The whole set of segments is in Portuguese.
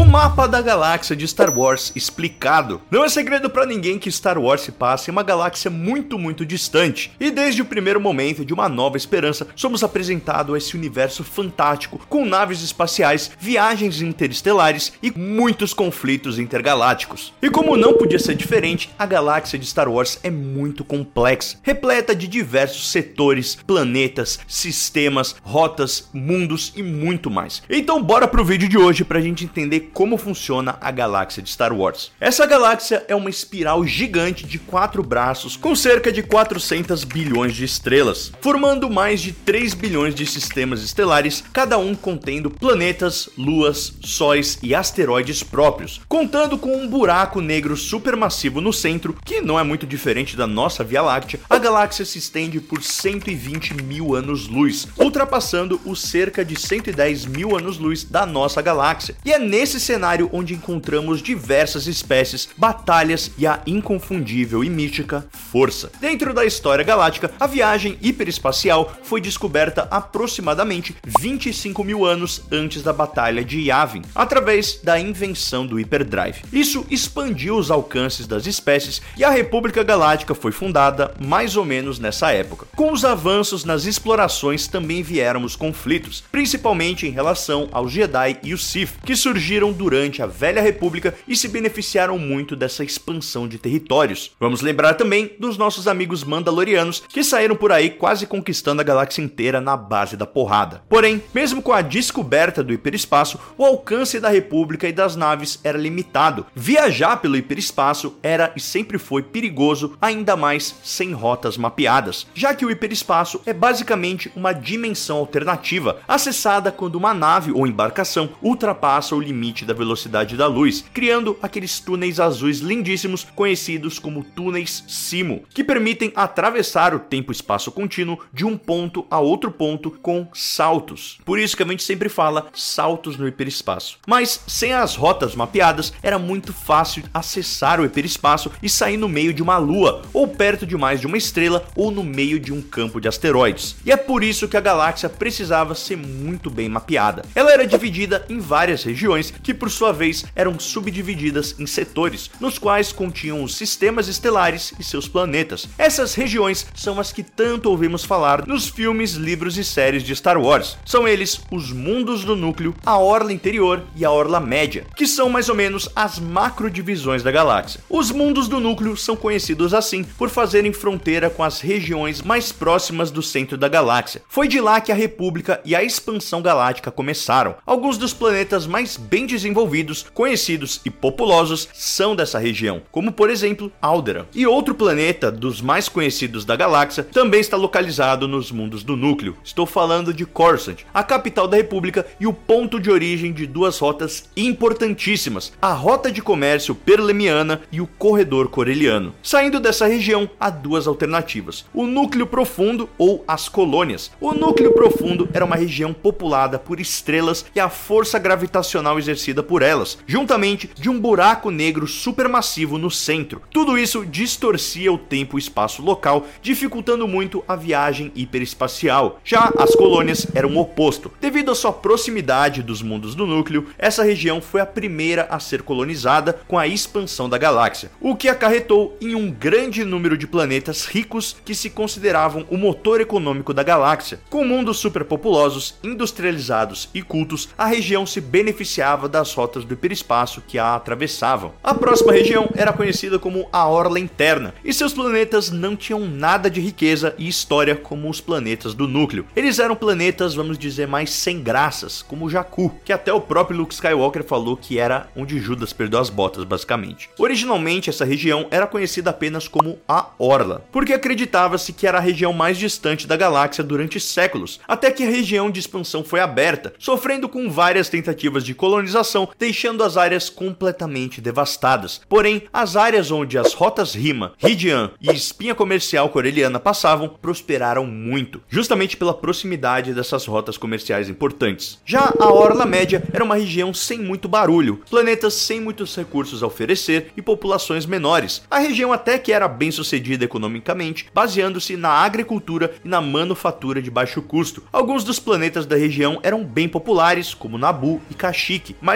mapa da galáxia de Star Wars explicado. Não é segredo pra ninguém que Star Wars se passa em uma galáxia muito distante, e desde o primeiro momento de Uma Nova Esperança somos apresentados a esse universo fantástico com naves espaciais, viagens interestelares e muitos conflitos intergalácticos. E como não podia ser diferente, a galáxia de Star Wars é muito complexa, repleta de diversos setores, planetas, sistemas, rotas, mundos e muito mais. Então bora pro vídeo de hoje pra gente entender como funciona a galáxia de Star Wars. Essa galáxia é uma espiral gigante de 4 braços com cerca de 400 bilhões de estrelas, formando mais de 3 bilhões de sistemas estelares, cada um contendo planetas, luas, sóis e asteroides próprios, contando com um buraco negro supermassivo no centro, que não é muito diferente da nossa Via Láctea. A galáxia se estende por 120 mil anos-luz, ultrapassando os cerca de 110 mil anos-luz da nossa galáxia. E é nesse cenário onde encontramos diversas espécies, batalhas e a inconfundível e mística Força. Dentro da história galáctica, a viagem hiperespacial foi descoberta aproximadamente 25 mil anos antes da Batalha de Yavin, através da invenção do Hyperdrive. Isso expandiu os alcances das espécies e a República Galáctica foi fundada mais ou menos nessa época. Com os avanços nas explorações também vieram os conflitos, principalmente em relação aos Jedi e os Sith, que surgiram durante a Velha República e se beneficiaram muito dessa expansão de territórios. Vamos lembrar também dos nossos amigos mandalorianos, que saíram por aí quase conquistando a galáxia inteira na base da porrada. Porém, mesmo com a descoberta do hiperespaço, o alcance da República e das naves era limitado. Viajar pelo hiperespaço era e sempre foi perigoso, ainda mais sem rotas mapeadas, já que o hiperespaço é basicamente uma dimensão alternativa, acessada quando uma nave ou embarcação ultrapassa o limite da velocidade da luz, criando aqueles túneis azuis lindíssimos conhecidos como túneis Simo, que permitem atravessar o tempo-espaço contínuo de um ponto a outro ponto com saltos. Por isso que a gente sempre fala saltos no hiperespaço. Mas sem as rotas mapeadas, era muito fácil acessar o hiperespaço e sair no meio de uma lua, ou perto demais de uma estrela, ou no meio de um campo de asteroides. E é por isso que a galáxia precisava ser muito bem mapeada. Ela era dividida em várias regiões, que por sua vez eram subdivididas em setores, nos quais continham os sistemas estelares e seus planetas. Essas regiões são as que tanto ouvimos falar nos filmes, livros e séries de Star Wars. São eles os mundos do núcleo, a orla interior e a orla média, que são mais ou menos as macrodivisões da galáxia. Os mundos do núcleo são conhecidos assim por fazerem fronteira com as regiões mais próximas do centro da galáxia. Foi de lá que a República e a expansão galáctica começaram. Alguns dos planetas mais bem desenvolvidos, conhecidos e populosos são dessa região, como por exemplo Alderaan. E outro planeta dos mais conhecidos da galáxia também está localizado nos mundos do núcleo. Estou falando de Coruscant, a capital da República e o ponto de origem de duas rotas importantíssimas, a Rota de Comércio Perlemiana e o Corredor Corelliano. Saindo dessa região, há duas alternativas: o Núcleo Profundo ou as Colônias. O Núcleo Profundo era uma região populada por estrelas e a força gravitacional exercida por elas, juntamente de um buraco negro supermassivo no centro. Tudo isso distorcia o tempo e espaço local, dificultando muito a viagem hiperespacial. Já as colônias eram o oposto. Devido à sua proximidade dos mundos do núcleo, essa região foi a primeira a ser colonizada com a expansão da galáxia, o que acarretou em um grande número de planetas ricos que se consideravam o motor econômico da galáxia. Com mundos superpopulosos, industrializados e cultos, a região se beneficiava das rotas do hiperespaço que a atravessavam. A próxima região era conhecida como a Orla Interna, e seus planetas não tinham nada de riqueza e história como os planetas do núcleo. Eles eram planetas, vamos dizer, mais sem graças, como Jakku, que até o próprio Luke Skywalker falou que era onde Judas perdeu as botas, basicamente. Originalmente, essa região era conhecida apenas como a Orla, porque acreditava-se que era a região mais distante da galáxia durante séculos, até que a região de expansão foi aberta, sofrendo com várias tentativas de colonização, deixando as áreas completamente devastadas. Porém, as áreas onde as rotas Rima, Hydian e Espinha Comercial Corelliana passavam prosperaram muito, justamente pela proximidade dessas rotas comerciais importantes. Já a Orla Média era uma região sem muito barulho, planetas sem muitos recursos a oferecer e populações menores. A região até que era bem sucedida economicamente, baseando-se na agricultura e na manufatura de baixo custo. Alguns dos planetas da região eram bem populares, como Naboo e Kashyyyk, mas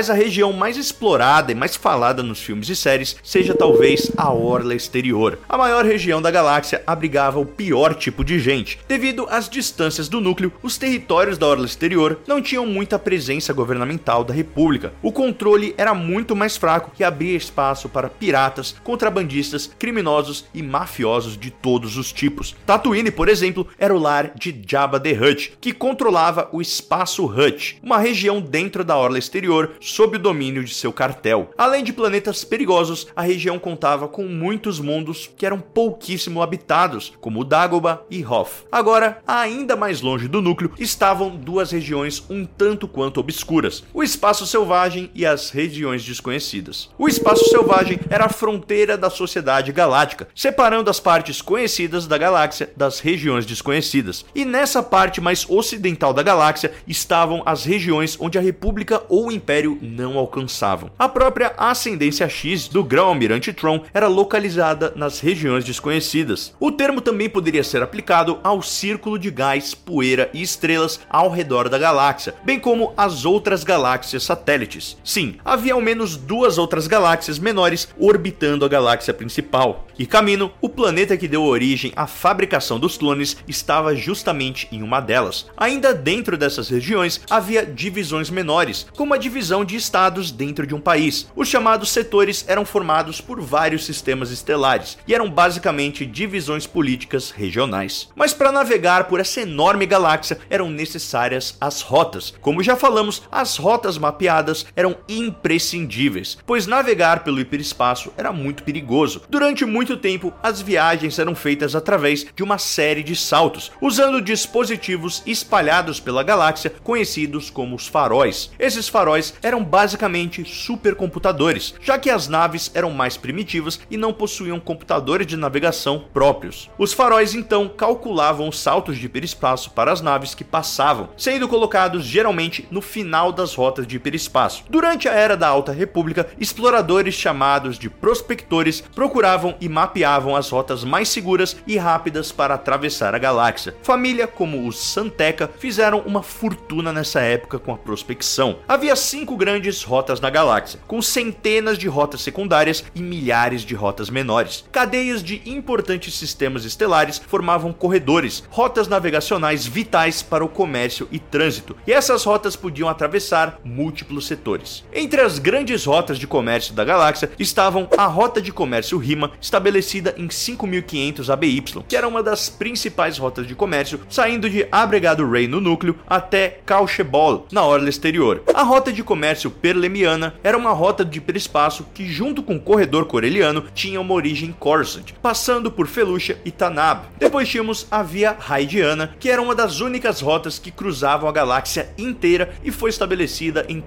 faz a região mais explorada e mais falada nos filmes e séries seja talvez a Orla Exterior. A maior região da galáxia abrigava o pior tipo de gente. Devido às distâncias do núcleo, os territórios da Orla Exterior não tinham muita presença governamental da República. O controle era muito mais fraco e abria espaço para piratas, contrabandistas, criminosos e mafiosos de todos os tipos. Tatooine, por exemplo, era o lar de Jabba the Hutt, que controlava o Espaço Hutt, uma região dentro da Orla Exterior sob o domínio de seu cartel. Além de planetas perigosos, a região contava com muitos mundos que eram pouquíssimo habitados, como Dagobah e Hoth. Agora, ainda mais longe do núcleo, estavam duas regiões um tanto quanto obscuras: o Espaço Selvagem e as regiões desconhecidas. O Espaço Selvagem era a fronteira da sociedade galáctica, separando as partes conhecidas da galáxia das regiões desconhecidas. E nessa parte mais ocidental da galáxia estavam as regiões onde a República ou o Império não alcançavam. A própria Ascendência X do Grão-Almirante Thrawn era localizada nas regiões desconhecidas. O termo também poderia ser aplicado ao círculo de gás, poeira e estrelas ao redor da galáxia, bem como as outras galáxias satélites. Sim, havia ao menos duas outras galáxias menores orbitando a galáxia principal. E Kamino, o planeta que deu origem à fabricação dos clones, estava justamente em uma delas. Ainda dentro dessas regiões havia divisões menores, como a divisão de estados dentro de um país. Os chamados setores eram formados por vários sistemas estelares e eram basicamente divisões políticas regionais. Mas para navegar por essa enorme galáxia eram necessárias as rotas. Como já falamos, as rotas mapeadas eram imprescindíveis, pois navegar pelo hiperespaço era muito perigoso. Durante muito tempo, as viagens eram feitas através de uma série de saltos, usando dispositivos espalhados pela galáxia conhecidos como os faróis. Esses faróis eram basicamente supercomputadores, já que as naves eram mais primitivas e não possuíam computadores de navegação próprios. Os faróis então calculavam os saltos de hiperespaço para as naves que passavam, sendo colocados geralmente no final das rotas de hiperespaço. Durante a Era da Alta República, exploradores chamados de prospectores procuravam e mapeavam as rotas mais seguras e rápidas para atravessar a galáxia. Família como os San Tekka fizeram uma fortuna nessa época com a prospecção. Havia 5 grandes rotas na galáxia, com centenas de rotas secundárias e milhares de rotas menores. Cadeias de importantes sistemas estelares formavam corredores, rotas navegacionais vitais para o comércio e trânsito, e essas rotas podiam atravessar múltiplos setores. Entre as grandes rotas de comércio da galáxia estavam a Rota de Comércio Rima, estabelecida em 5500 ABY, que era uma das principais rotas de comércio, saindo de Abregado Ray no núcleo até Calchebol, na Orla Exterior. A Rota de Comércio Perlemiana era uma rota de hiperespaço que, junto com o Corredor Corelliano, tinha uma origem em Coruscant, passando por Felucia e Tanab. Depois tínhamos a Via Hydiana, que era uma das únicas rotas que cruzavam a galáxia inteira e foi estabelecida em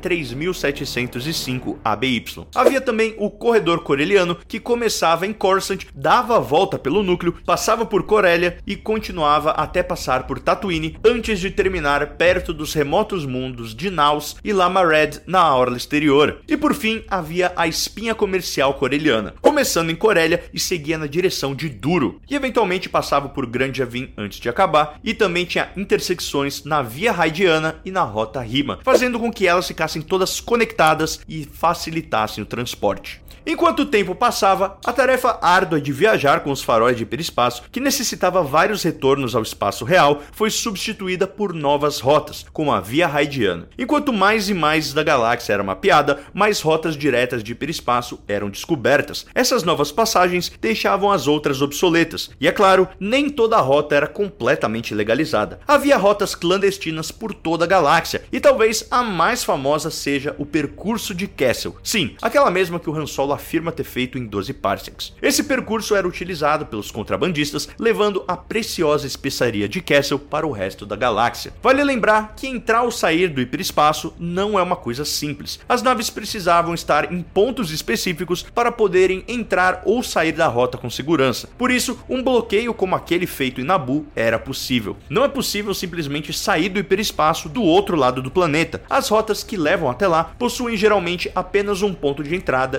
3705 ABY. Havia também o Corredor Corelliano, que começava em Coruscant, dava a volta pelo núcleo, passava por Corellia e continuava até passar por Tatooine, antes de terminar perto dos remotos mundos de Naus e Lamared na Orla Exterior. E por fim, havia a Espinha Comercial Corelliana, começando em Corellia e seguia na direção de Duro, e eventualmente passava por Grand Yavin antes de acabar, e também tinha intersecções na Via Hydiana e na Rota Rima, fazendo com que elas ficassem todas conectadas e facilitassem o transporte. Enquanto o tempo passava, a tarefa árdua de viajar com os faróis de hiperespaço, que necessitava vários retornos ao espaço real, foi substituída por novas rotas, como a Via Hydiana. Enquanto mais e mais da galáxia era mapeada, mais rotas diretas de hiperespaço eram descobertas. Essas novas passagens deixavam as outras obsoletas, e é claro, nem toda a rota era completamente legalizada. Havia rotas clandestinas por toda a galáxia, e talvez a mais famosa seja o Percurso de Kessel. Sim, aquela mesma que o Han Solo afirma ter feito em 12 parsecs. Esse percurso era utilizado pelos contrabandistas, levando a preciosa especiaria de Kessel para o resto da galáxia. Vale lembrar que entrar ou sair do hiperespaço não é uma coisa simples. As naves precisavam estar em pontos específicos para poderem entrar ou sair da rota com segurança. Por isso, um bloqueio como aquele feito em Naboo era possível. Não é possível simplesmente sair do hiperespaço do outro lado do planeta. As rotas que levam até lá possuem geralmente apenas um ponto de entrada e outro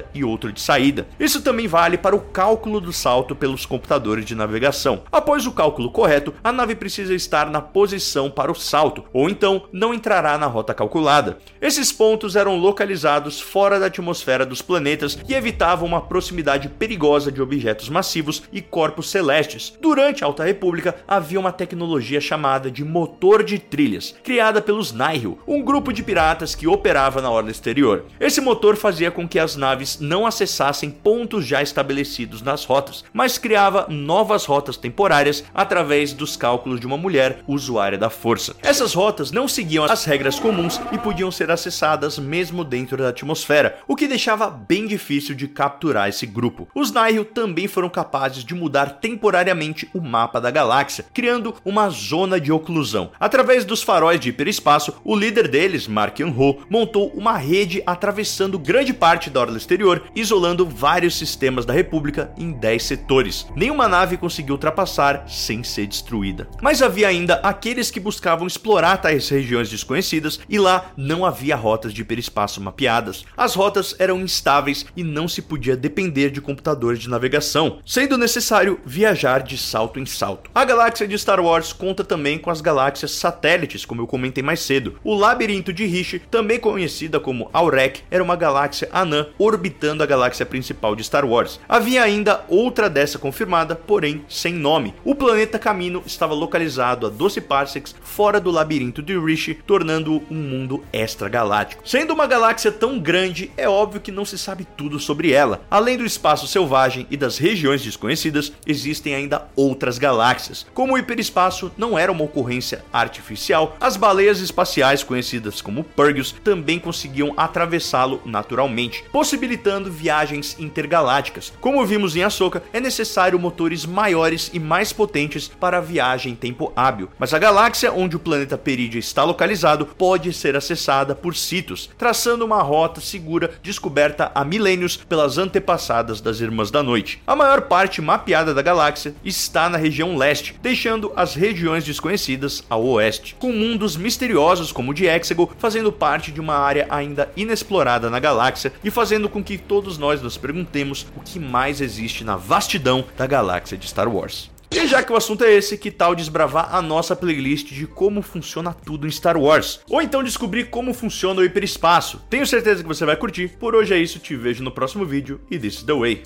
filtro de saída. Isso também vale para o cálculo do salto pelos computadores de navegação. Após o cálculo correto, a nave precisa estar na posição para o salto, ou então não entrará na rota calculada. Esses pontos eram localizados fora da atmosfera dos planetas e evitavam uma proximidade perigosa de objetos massivos e corpos celestes. Durante a Alta República, havia uma tecnologia chamada de motor de trilhas, criada pelos Nihil, um grupo de piratas que operava na Orla Exterior. Esse motor fazia com que as naves não acessassem pontos já estabelecidos nas rotas, mas criava novas rotas temporárias através dos cálculos de uma mulher usuária da força. Essas rotas não seguiam as regras comuns e podiam ser acessadas mesmo dentro da atmosfera, o que deixava bem difícil de capturar esse grupo. Os Nihil também foram capazes de mudar temporariamente o mapa da galáxia, criando uma zona de oclusão. Através dos faróis de hiperespaço, o líder deles, Mark Yan-ho, montou uma rede atravessando grande parte da Orla Exterior, isolando vários sistemas da República em 10 setores. Nenhuma nave conseguiu ultrapassar sem ser destruída. Mas havia ainda aqueles que buscavam explorar tais regiões desconhecidas e lá não havia rotas de hiperespaço mapeadas. As rotas eram instáveis e não se podia depender de computadores de navegação, sendo necessário viajar de salto em salto. A galáxia de Star Wars conta também com as galáxias satélites, como eu comentei mais cedo. O Labirinto de Riche, também conhecida como Aurek, era uma galáxia anã orbitando a galáxia principal de Star Wars. Havia ainda outra dessa confirmada, porém sem nome. O planeta Camino estava localizado a 12 parsecs fora do Labirinto de Riche, tornando-o um mundo extragaláctico. Sendo uma galáxia tão grande, é óbvio que não se sabe tudo sobre ela. Além do espaço selvagem e das regiões desconhecidas, existem ainda outras galáxias. Como o hiperespaço não era uma ocorrência artificial, as baleias espaciais conhecidas como Purgils também conseguiam atravessá-lo naturalmente, possibilitando viagens intergalácticas. Como vimos em Ahsoka, é necessário motores maiores e mais potentes para a viagem em tempo hábil, mas a galáxia onde o planeta Perídia está localizado pode ser acessada por Sithus, traçando uma rota segura descoberta há milênios pelas antepassadas das Irmãs da Noite. A maior parte mapeada da galáxia está na região leste, deixando as regiões desconhecidas ao oeste, com mundos misteriosos como o de Exegol fazendo parte de uma área ainda inexplorada na galáxia e fazendo com que todos nós nos perguntemos o que mais existe na vastidão da galáxia de Star Wars. E já que o assunto é esse, que tal desbravar a nossa playlist de como funciona tudo em Star Wars? Ou então descobrir como funciona o hiperespaço? Tenho certeza que você vai curtir. Por hoje é isso, te vejo no próximo vídeo e this is the way.